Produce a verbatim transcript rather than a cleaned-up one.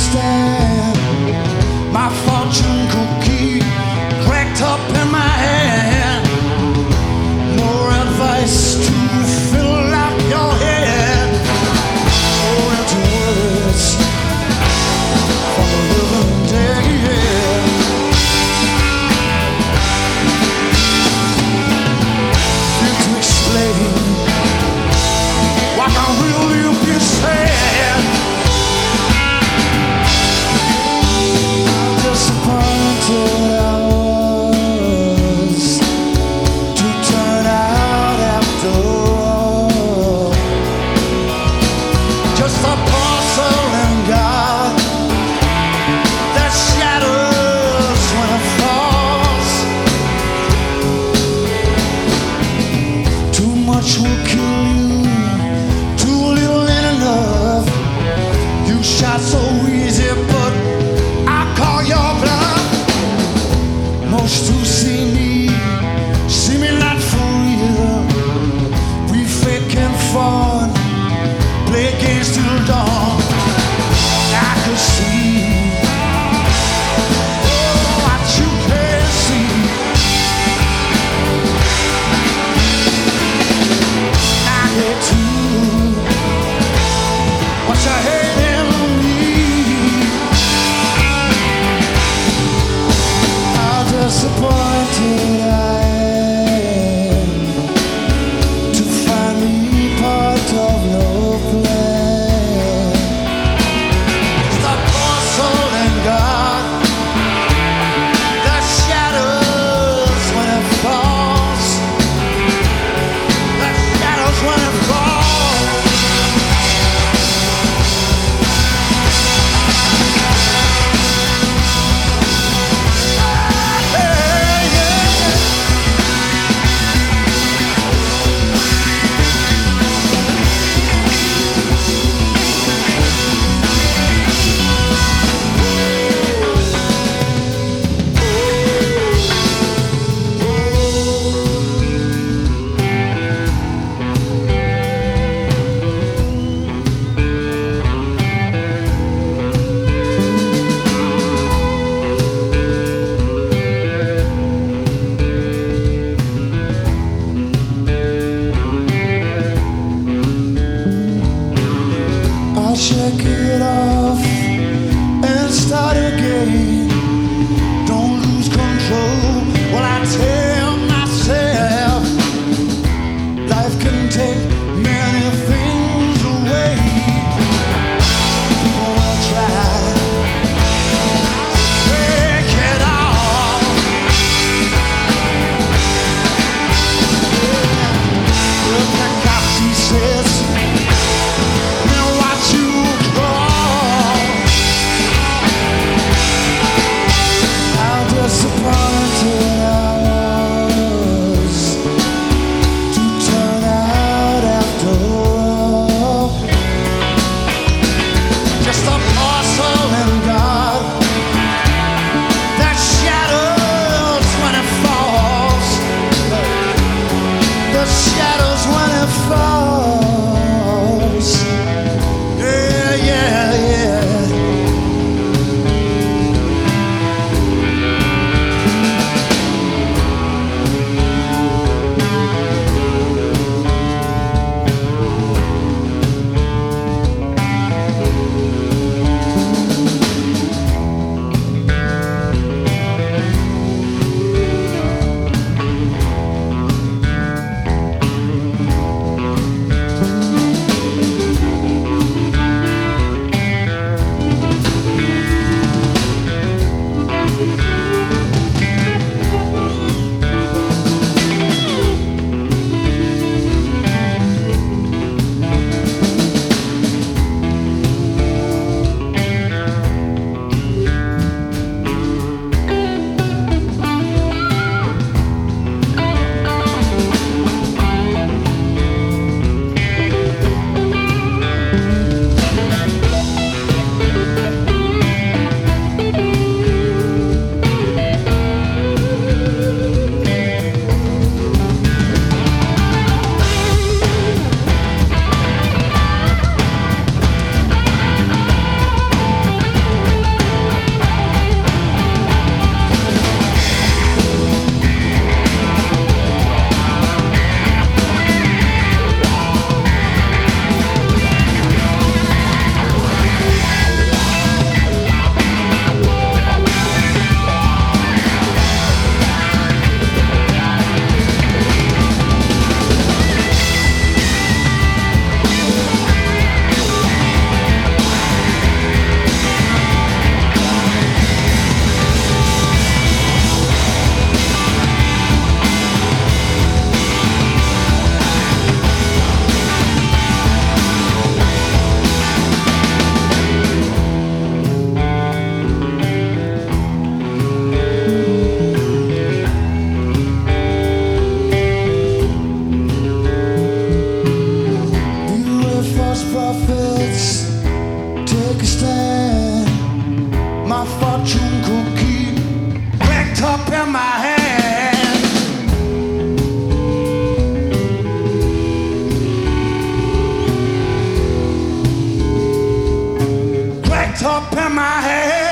stand. My fortune cookie cracked up in my hand. More advice to fill out your head. More empty words for the living dead. Fit to explain why I really be sad. Disappointed I was to turn out after all. Just a porcelain god that shatters when it falls. Too much will kill you, too little ain't enough. You shot so easy, but I call your bluff. Most who see me, see me not for real. We fake and fun, play games till dawn. I could see oh, what you can't see. I hate you, what you hating me. How disappointed I am to find me part of no plan. It's the porcelain god that shatters when it falls. That shatters when it falls. Hey, yeah. I'll check it off and start again. Don't lose control. Well, I tell myself life can take many things away. People will try to take it all. Look like Picasso says, now watch you crawl. cup in my hand. Cracked up in my hand.